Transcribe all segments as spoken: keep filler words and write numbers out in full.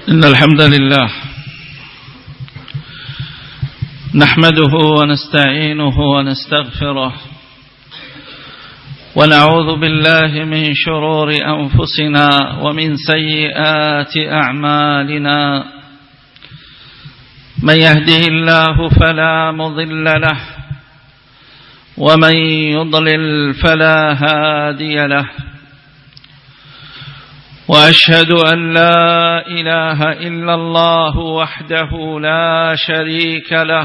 إن الحمد لله نحمده ونستعينه ونستغفره ونعوذ بالله من شرور أنفسنا ومن سيئات أعمالنا. من يهده الله فلا مضل له ومن يضلل فلا هادي له، وأشهد أن لا إله إلا الله وحده لا شريك له،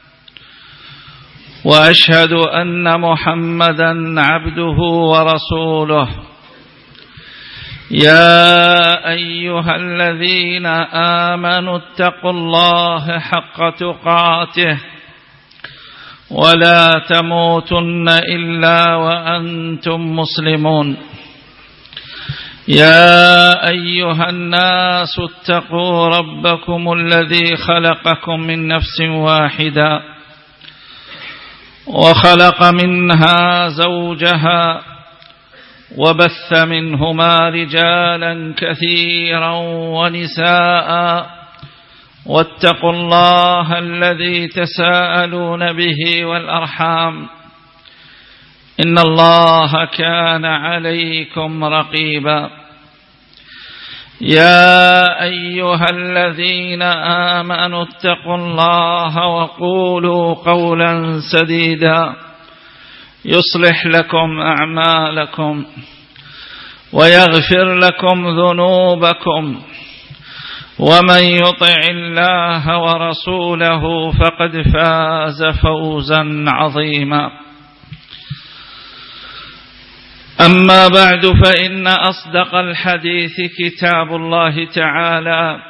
وأشهد أن محمدًا عبده ورسوله. يا أيها الذين آمنوا اتقوا الله حق تقاته ولا تموتن إلا وأنتم مسلمون. يا أيها الناس اتقوا ربكم الذي خلقكم من نفس واحدة وخلق منها زوجها وبث منهما رجالا كثيرا ونساء، واتقوا الله الذي تساءلون به والأرحام إن الله كان عليكم رقيبا. يا أيها الذين آمنوا اتقوا الله وقولوا قولا سديدا يصلح لكم أعمالكم ويغفر لكم ذنوبكم، ومن يطع الله ورسوله فقد فاز فوزا عظيما. أما بعد، فإن أصدق الحديث كتاب الله تعالى،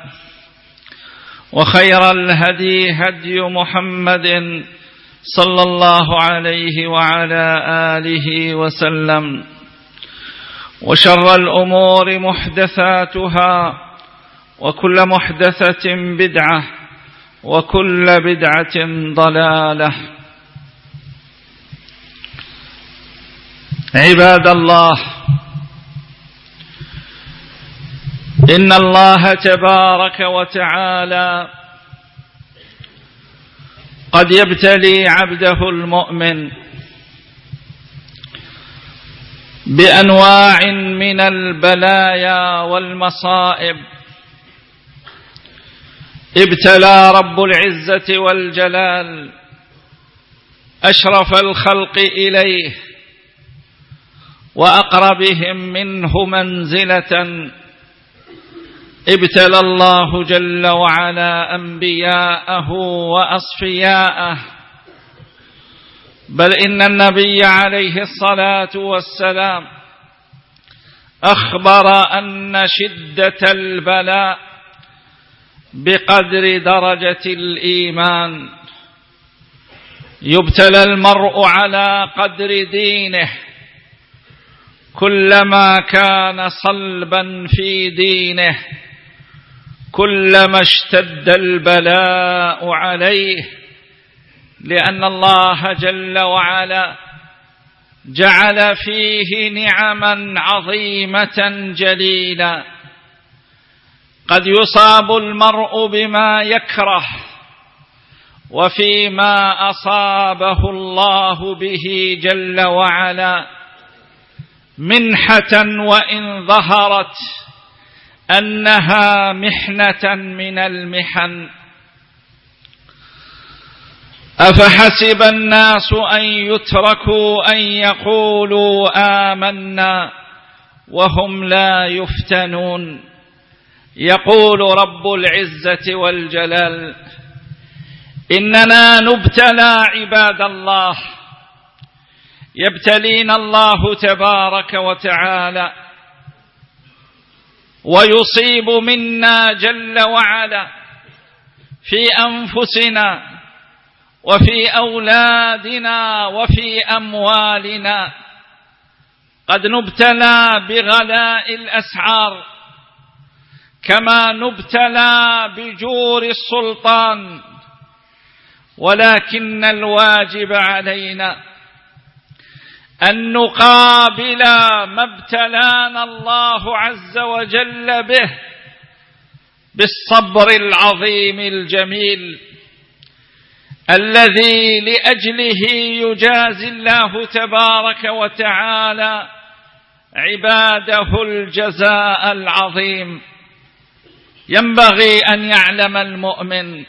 وخير الهدي هدي محمد صلى الله عليه وعلى آله وسلم، وشر الأمور محدثاتها، وكل محدثة بدعة، وكل بدعة ضلالة. عباد الله، إن الله تبارك وتعالى قد يبتلي عبده المؤمن بأنواع من البلايا والمصائب. ابتلى رب العزة والجلال أشرف الخلق إليه وأقربهم منه منزلة. ابتلى الله جل وعلا أنبياءه وأصفياءه، بل إن النبي عليه الصلاة والسلام أخبر أن شدة البلاء بقدر درجة الإيمان. يبتلى المرء على قدر دينه، كلما كان صلبا في دينه كلما اشتد البلاء عليه، لأن الله جل وعلا جعل فيه نعما عظيمة جليلة. قد يصاب المرء بما يكره، وفيما أصابه الله به جل وعلا منحة، وإن ظهرت أنها محنة من المحن. أفحسب الناس أن يتركوا أن يقولوا آمنا وهم لا يفتنون. يقول رب العزة والجلال: إننا نبتلى عباد الله. يبتلينا الله تبارك وتعالى ويصيب منا جل وعلا في أنفسنا وفي أولادنا وفي أموالنا. قد نبتلى بغلاء الأسعار، كما نبتلى بجور السلطان، ولكن الواجب علينا أن نقابل ما ابتلانا الله عز وجل به بالصبر العظيم الجميل الذي لأجله يجازي الله تبارك وتعالى عباده الجزاء العظيم. ينبغي أن يعلم المؤمن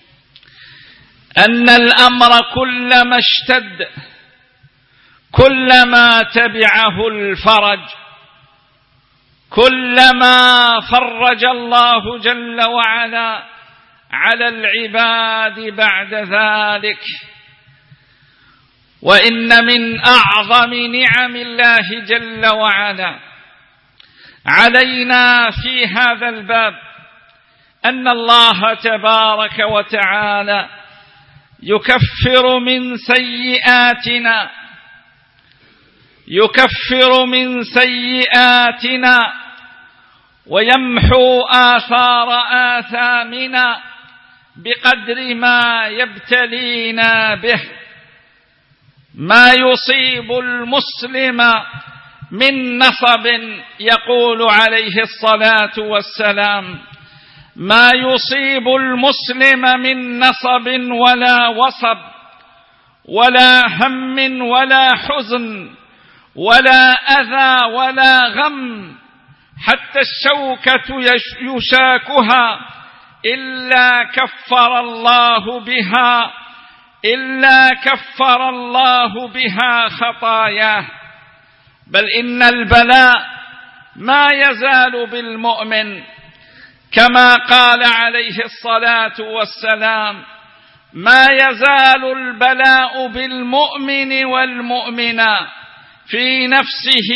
أن الأمر كلما اشتد كلما تبعه الفرج، كلما فرج الله جل وعلا على العباد بعد ذلك. وإن من أعظم نعم الله جل وعلا علينا في هذا الباب أن الله تبارك وتعالى يكفر من سيئاتنا يكفر من سيئاتنا ويمحو آثار آثامنا بقدر ما يبتلينا به. ما يصيب المسلم من نصب، يقول عليه الصلاة والسلام: ما يصيب المسلم من نصب ولا وصب ولا هم ولا حزن ولا أذى ولا غم حتى الشوكة يشاكها إلا كفر الله بها إلا كفر الله بها خطاياه. بل إن البلاء ما يزال بالمؤمن، كما قال عليه الصلاة والسلام: ما يزال البلاء بالمؤمن والمؤمنة في نفسه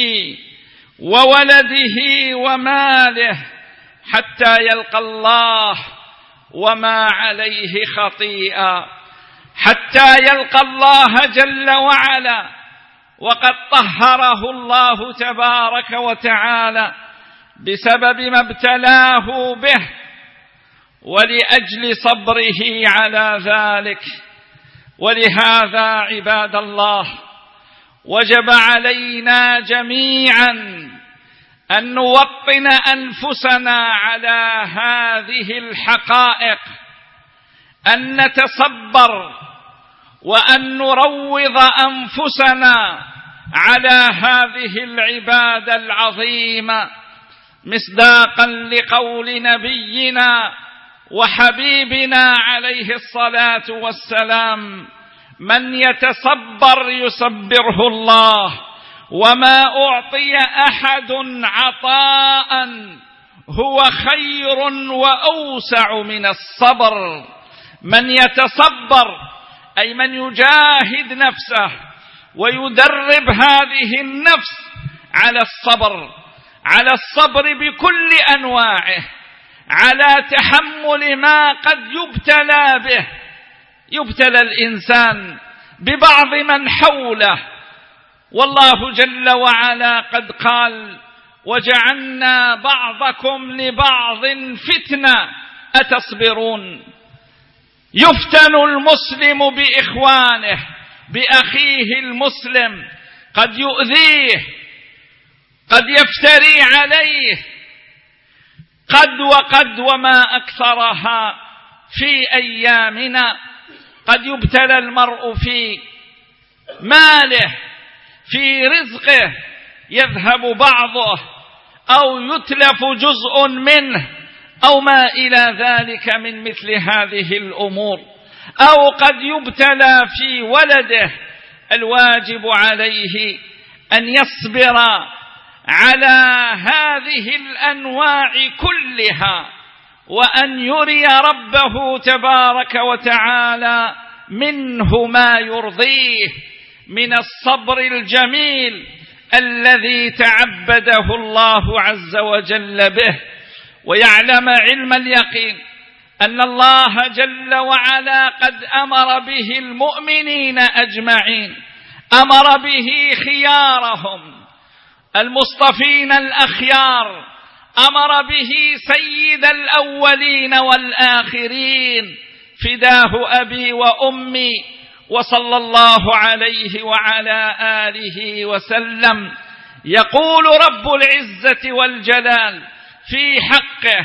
وولده وماله حتى يلقى الله وما عليه خطيئة، حتى يلقى الله جل وعلا وقد طهره الله تبارك وتعالى بسبب ما ابتلاه به، ولأجل صبره على ذلك. ولهذا عباد الله وجب علينا جميعا أن نوطن أنفسنا على هذه الحقائق، أن نتصبر وأن نروض أنفسنا على هذه العبادة العظيمة، مصداقا لقول نبينا وحبيبنا عليه الصلاة والسلام: من يتصبر يصبره الله، وما أعطي أحد عطاء هو خير وأوسع من الصبر. من يتصبر أي من يجاهد نفسه ويدرب هذه النفس على الصبر، على الصبر بكل أنواعه، على تحمل ما قد يبتلى به. يبتلى الإنسان ببعض من حوله، والله جل وعلا قد قال: وجعلنا بعضكم لبعض فتنة أتصبرون. يفتن المسلم بإخوانه، بأخيه المسلم، قد يؤذيه، قد يفتري عليه، قد وقد وما أكثرها في أيامنا. قد يبتلى المرء في ماله، في رزقه، يذهب بعضه أو يتلف جزء منه أو ما إلى ذلك من مثل هذه الأمور، أو قد يبتلى في ولده. الواجب عليه أن يصبر على هذه الأنواع كلها، وأن يري ربه تبارك وتعالى منه ما يرضيه من الصبر الجميل الذي تعبده الله عز وجل به. ويعلم علم اليقين أن الله جل وعلا قد أمر به المؤمنين أجمعين، أمر به خيارهم المصطفين الأخيار، أمر به سيد الأولين والآخرين، فداه أبي وأمي، وصلى الله عليه وعلى آله وسلم. يقول رب العزة والجلال في حقه: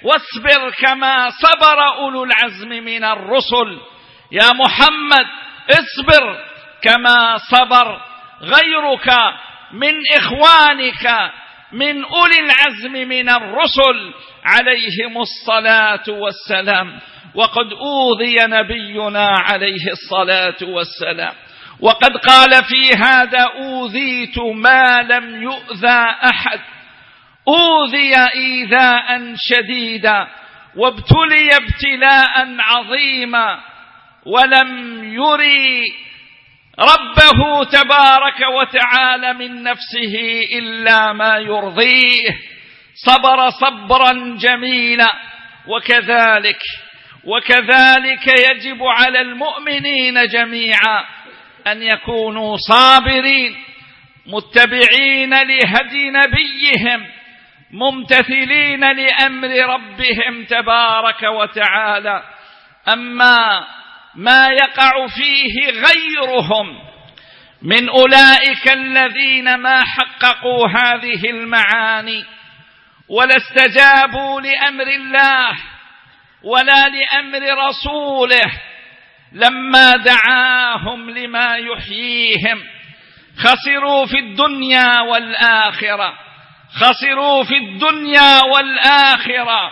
واصبر كما صبر أولو العزم من الرسل. يا محمد اصبر كما صبر غيرك من إخوانك من أولي العزم من الرسل عليهم الصلاة والسلام. وقد أوذي نبينا عليه الصلاة والسلام، وقد قال في هذا: أوذيت ما لم يؤذى أحد، أوذي إيذاء شديدا وابتلي ابتلاء عظيما، ولم يري ربه تبارك وتعالى من نفسه إلا ما يرضيه، صبر صبرا جميلا. وكذلك وكذلك يجب على المؤمنين جميعا أن يكونوا صابرين متبعين لهدي نبيهم ممتثلين لأمر ربهم تبارك وتعالى. أما ما يقع فيه غيرهم من أولئك الذين ما حققوا هذه المعاني ولا استجابوا لأمر الله ولا لأمر رسوله لما دعاهم لما يحييهم، خسروا في الدنيا والآخرة، خسروا في الدنيا والآخرة،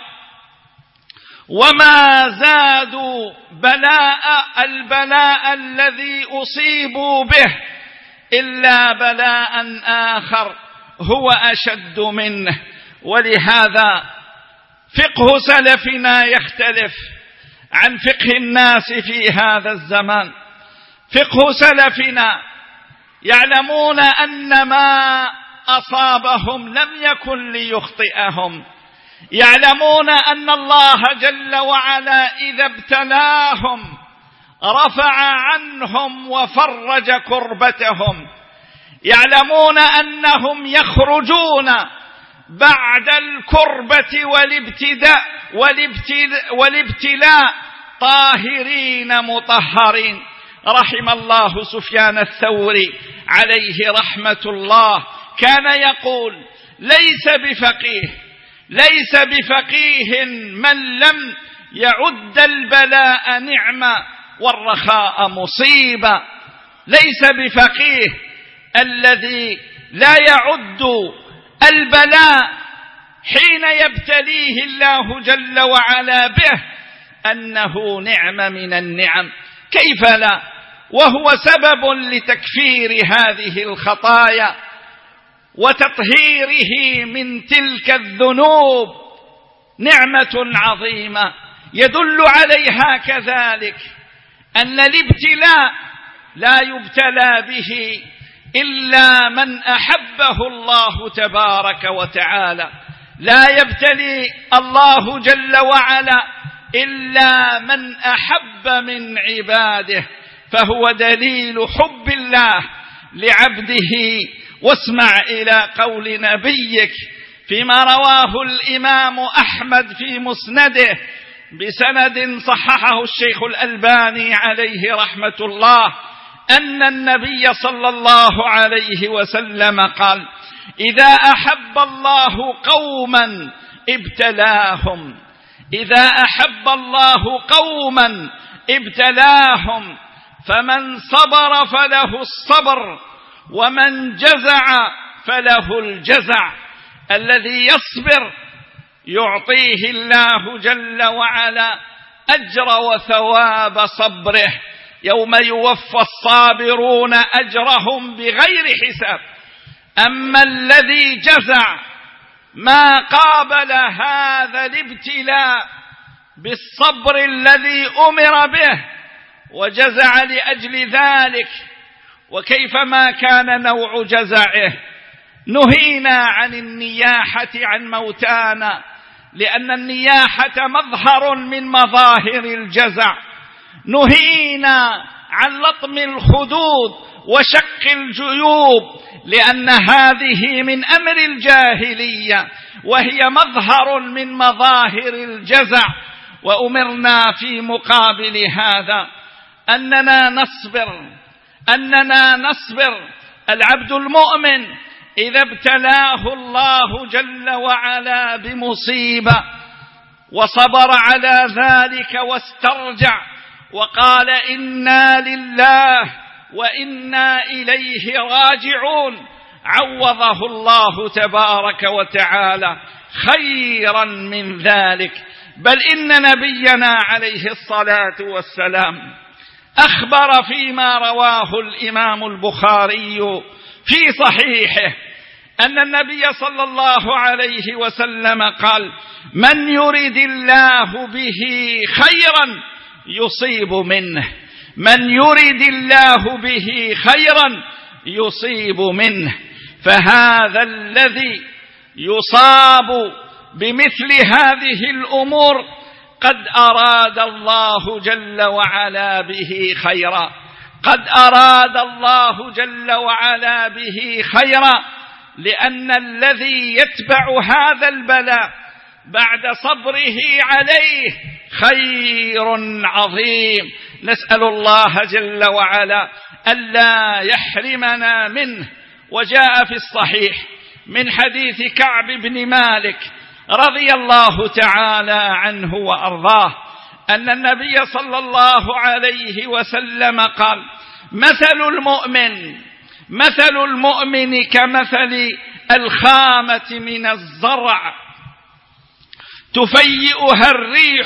وما زادوا بلاء البلاء الذي أصيبوا به إلا بلاء آخر هو أشد منه. ولهذا فقه سلفنا يختلف عن فقه الناس في هذا الزمان. فقه سلفنا يعلمون أن ما أصابهم لم يكن ليخطئهم، يعلمون أن الله جل وعلا إذا ابتلاهم رفع عنهم وفرج كربتهم، يعلمون أنهم يخرجون بعد الكربة والابتداء والابتلاء طاهرين مطهرين. رحم الله سفيان الثوري عليه رحمة الله، كان يقول: ليس بفقيه ليس بفقيه من لم يعد البلاء نعمة والرخاء مصيبة. ليس بفقيه الذي لا يعد البلاء حين يبتليه الله جل وعلا به أنه نعمة من النعم، كيف لا، وهو سبب لتكفير هذه الخطايا وتطهيره من تلك الذنوب، نعمة عظيمة. يدل عليها كذلك أن الابتلاء لا يبتلى به إلا من أحبه الله تبارك وتعالى، لا يبتلي الله جل وعلا إلا من أحب من عباده، فهو دليل حب الله لعبده. واسمع إلى قول نبيك فيما رواه الإمام أحمد في مسنده بسند صححه الشيخ الألباني عليه رحمة الله، أن النبي صلى الله عليه وسلم قال: إذا أحب الله قوما ابتلاهم، إذا أحب الله قوما ابتلاهم، فمن صبر فله الصبر ومن جزع فله الجزع. الذي يصبر يعطيه الله جل وعلا أجر وثواب صبره، يوم يوفى الصابرون أجرهم بغير حساب. أما الذي جزع ما قابل هذا الابتلاء بالصبر الذي أمر به وجزع لأجل ذلك، وكيفما كان نوع جزعه. نهينا عن النياحة عن موتانا، لأن النياحة مظهر من مظاهر الجزع. نهينا عن لطم الخدود وشق الجيوب، لأن هذه من أمر الجاهلية وهي مظهر من مظاهر الجزع. وأمرنا في مقابل هذا أننا نصبر أننا نصبر العبد المؤمن إذا ابتلاه الله جل وعلا بمصيبة وصبر على ذلك واسترجع وقال إنا لله وإنا إليه راجعون، عوضه الله تبارك وتعالى خيرا من ذلك. بل إن نبينا عليه الصلاة والسلام أخبر فيما رواه الإمام البخاري في صحيحه أن النبي صلى الله عليه وسلم قال: من يرد الله به خيرا يصيب منه، من يرد الله به خيرا يصيب منه. فهذا الذي يصاب بمثل هذه الأمور قد أراد الله جل وعلا به خيرا، قد أراد الله جل وعلا به خيرا، لأن الذي يتبع هذا البلاء بعد صبره عليه خير عظيم. نسأل الله جل وعلا ألا يحرمنا منه. وجاء في الصحيح من حديث كعب بن مالك رضي الله تعالى عنه وأرضاه أن النبي صلى الله عليه وسلم قال: مثل المؤمن مثل المؤمن كمثل الخامة من الزرع تفيئها الريح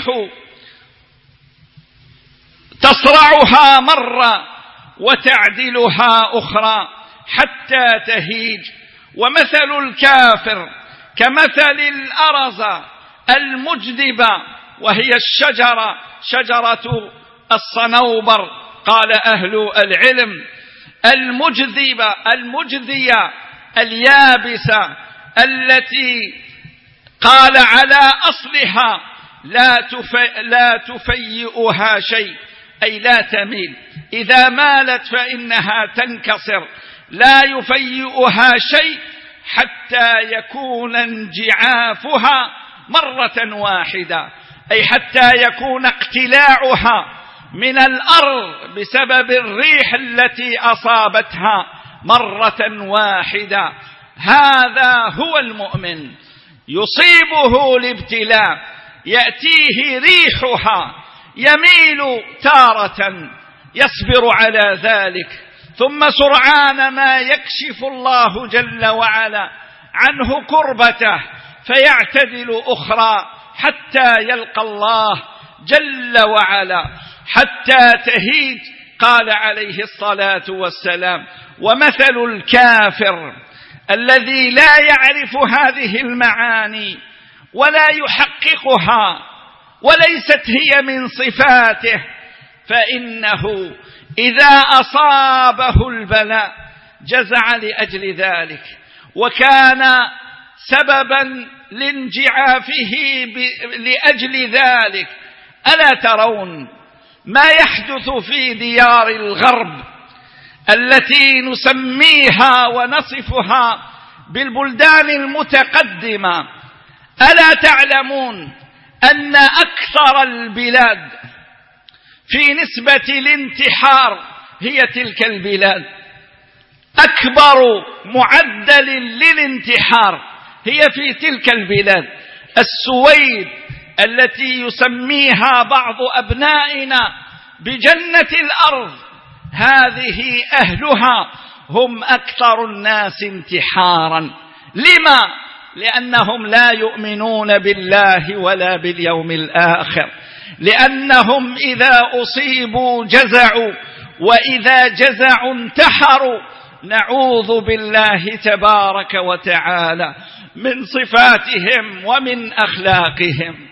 تصرعها مرة وتعدلها أخرى حتى تهيج. ومثل الكافر كمثل الأرز المجدبة، وهي الشجرة شجرة الصنوبر، قال أهل العلم المجذبة المجذية اليابسة التي قال على أصلها لا تفي لا تفيئها شيء، أي لا تميل، إذا مالت فإنها تنكسر، لا يفيئها شيء حتى يكون انجعافها مرة واحدة، أي حتى يكون اقتلاعها من الأرض بسبب الريح التي أصابتها مرة واحدة. هذا هو المؤمن، يصيبه الابتلاء، يأتيه ريحها يميل تارة يصبر على ذلك، ثم سرعان ما يكشف الله جل وعلا عنه كربته فيعتدل أخرى حتى يلقى الله جل وعلا حتى تهيج. قال عليه الصلاة والسلام: ومثل الكافر الذي لا يعرف هذه المعاني ولا يحققها وليست هي من صفاته، فإنه إذا أصابه البلاء جزع لأجل ذلك وكان سببا لانجعافه لأجل ذلك. ألا ترون ما يحدث في ديار الغرب التي نسميها ونصفها بالبلدان المتقدمة؟ ألا تعلمون أن أكثر البلاد في نسبة الانتحار هي تلك البلاد؟ أكبر معدل للانتحار هي في تلك البلاد. السويد التي يسميها بعض أبنائنا بجنة الأرض، هذه أهلها هم أكثر الناس انتحارا. لما؟ لأنهم لا يؤمنون بالله ولا باليوم الآخر، لأنهم إذا أصيبوا جزعوا، وإذا جزعوا انتحروا. نعوذ بالله تبارك وتعالى من صفاتهم ومن أخلاقهم.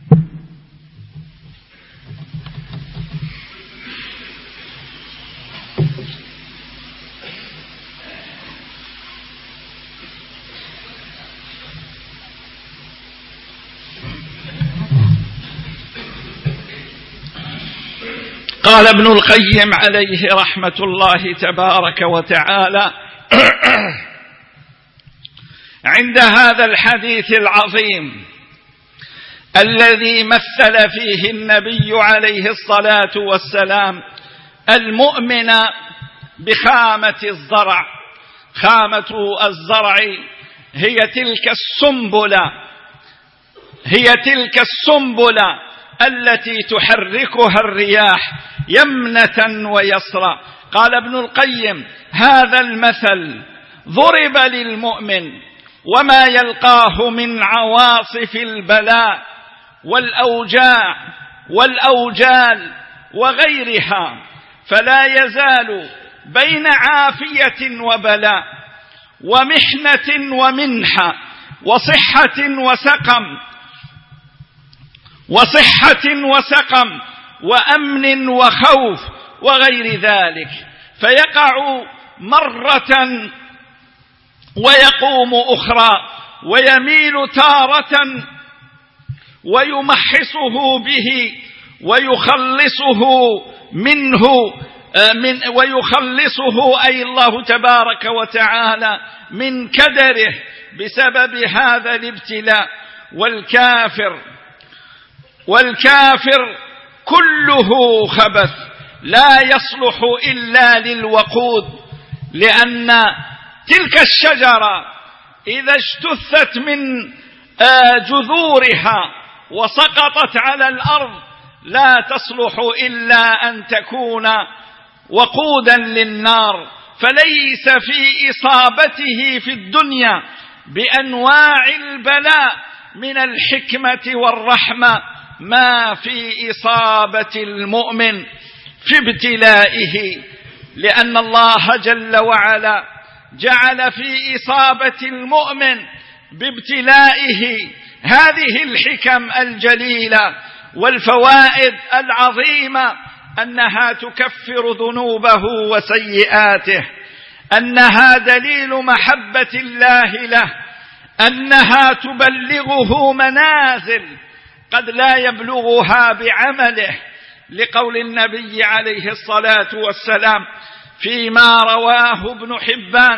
قال ابن القيم عليه رحمة الله تبارك وتعالى عند هذا الحديث العظيم الذي مثل فيه النبي عليه الصلاة والسلام المؤمن بخامة الزرع. خامة الزرع هي تلك السنبلة هي تلك السنبلة التي تحركها الرياح يمنة ويسرى. قال ابن القيم: هذا المثل ضرب للمؤمن وما يلقاه من عواصف البلاء والأوجاع والأوجال وغيرها، فلا يزال بين عافية وبلاء ومحنة ومنحة وصحة وسقم وصحة وسقم وأمن وخوف وغير ذلك، فيقع مرة ويقوم أخرى، ويميل تارة ويمحصه به ويخلصه منه من ويخلصه أي الله تبارك وتعالى من كدره بسبب هذا الابتلاء. والكافر والكافر كله خبث لا يصلح إلا للوقود، لأن تلك الشجرة إذا اجتثت من جذورها وسقطت على الأرض لا تصلح إلا أن تكون وقودا للنار. فليس في إصابته في الدنيا بأنواع البلاء من الحكمة والرحمة ما في إصابة المؤمن في ابتلائه، لأن الله جل وعلا جعل في إصابة المؤمن بابتلائه هذه الحكم الجليلة والفوائد العظيمة، أنها تكفر ذنوبه وسيئاته، أنها دليل محبة الله له، أنها تبلغه منازل قد لا يبلغها بعمله، لقول النبي عليه الصلاة والسلام فيما رواه ابن حبان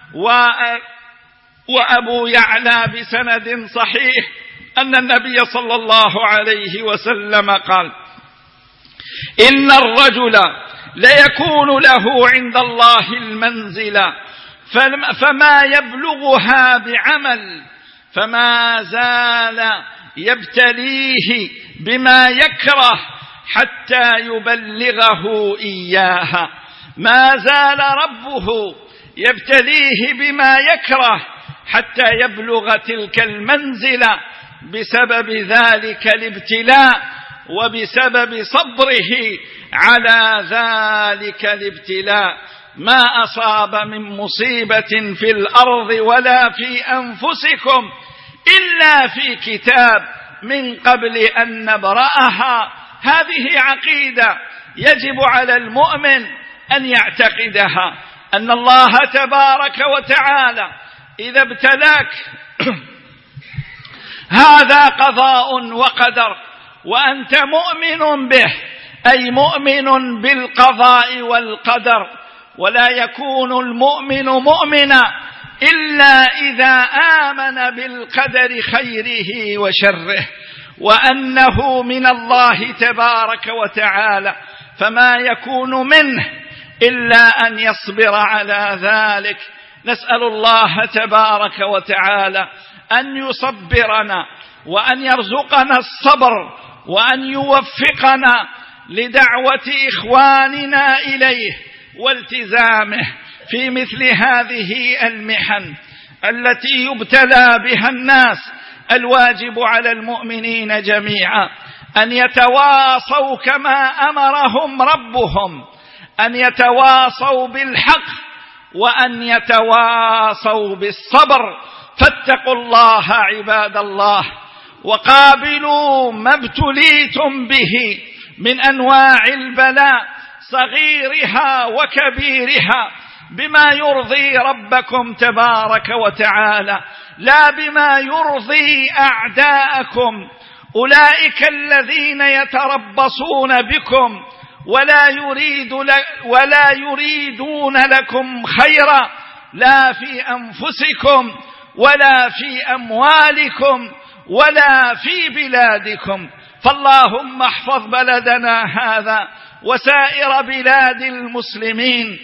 وأبو يعلى بسند صحيح أن النبي صلى الله عليه وسلم قال: إن الرجل ليكون له عند الله المنزلة فما يبلغها بعمل، فما زال يبتليه بما يكره حتى يبلغه إياها. ما زال ربه يبتليه بما يكره حتى يبلغ تلك المنزلة بسبب ذلك الابتلاء وبسبب صبره على ذلك الابتلاء. ما أصاب من مصيبة في الأرض ولا في أنفسكم إلا في كتاب من قبل أن نبرأها. هذه عقيدة يجب على المؤمن أن يعتقدها، أن الله تبارك وتعالى إذا ابتلاك هذا قضاء وقدر، وأنت مؤمن به، أي مؤمن بالقضاء والقدر. ولا يكون المؤمن مؤمنا إلا إذا آمن بالقدر خيره وشره، وأنه من الله تبارك وتعالى، فما يكون منه إلا أن يصبر على ذلك. نسأل الله تبارك وتعالى أن يصبرنا وأن يرزقنا الصبر وأن يوفقنا لدعوة إخواننا إليه والتزامه في مثل هذه المحن التي يبتلى بها الناس. الواجب على المؤمنين جميعا أن يتواصوا كما أمرهم ربهم، أن يتواصوا بالحق وأن يتواصوا بالصبر. فاتقوا الله عباد الله، وقابلوا ما ابتليتم به من أنواع البلاء صغيرها وكبيرها بما يرضي ربكم تبارك وتعالى، لا بما يرضي أعداءكم أولئك الذين يتربصون بكم ولا يريد ولا يريدون لكم خيرا، لا في أنفسكم ولا في أموالكم ولا في بلادكم. فاللهم احفظ بلدنا هذا وسائر بلاد المسلمين،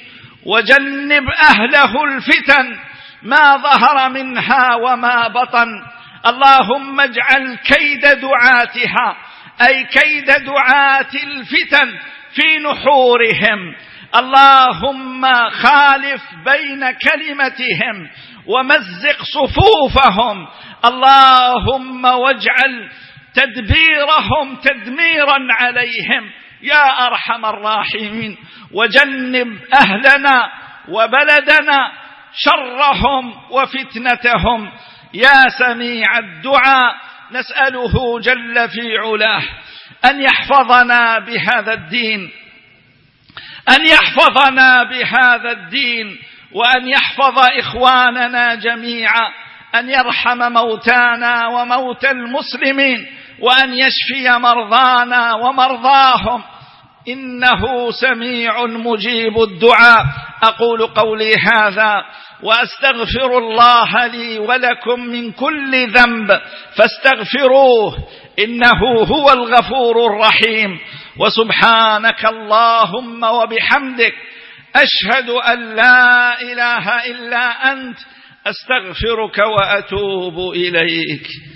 وجنب أهله الفتن ما ظهر منها وما بطن. اللهم اجعل كيد دعاتها أي كيد دعاة الفتن في نحورهم. اللهم خالف بين كلمتهم ومزق صفوفهم. اللهم واجعل تدبيرهم تدميرا عليهم يا أرحم الراحمين، وجنب أهلنا وبلدنا شرهم وفتنتهم يا سميع الدعاء. نسأله جل في علاه أن يحفظنا بهذا الدين، أن يحفظنا بهذا الدين، وأن يحفظ إخواننا جميعا، أن يرحم موتانا وموتى المسلمين، وأن يشفي مرضانا ومرضاهم، إنه سميع مجيب الدعاء. أقول قولي هذا وأستغفر الله لي ولكم من كل ذنب فاستغفروه إنه هو الغفور الرحيم. وسبحانك اللهم وبحمدك أشهد أن لا إله إلا أنت أستغفرك وأتوب إليك.